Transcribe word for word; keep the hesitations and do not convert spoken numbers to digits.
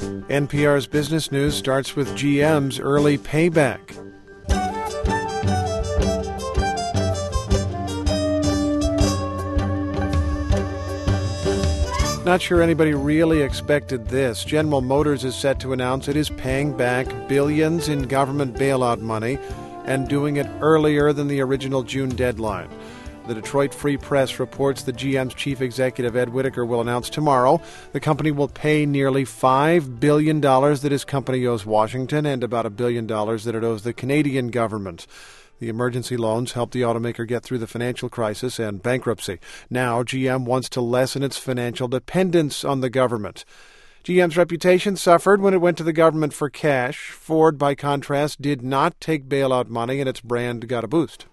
N P R's Business News starts with G M's early payback. Not sure anybody really expected this. General Motors is set to announce it is paying back billions in government bailout money and doing it earlier than the original June deadline. The Detroit Free Press reports that G M's chief executive Ed Whittaker will announce tomorrow the company will pay nearly five billion dollars that his company owes Washington and about a billion dollars that it owes the Canadian government. The emergency loans helped the automaker get through the financial crisis and bankruptcy. Now, G M wants to lessen its financial dependence on the government. G M's reputation suffered when it went to the government for cash. Ford, by contrast, did not take bailout money, and its brand got a boost.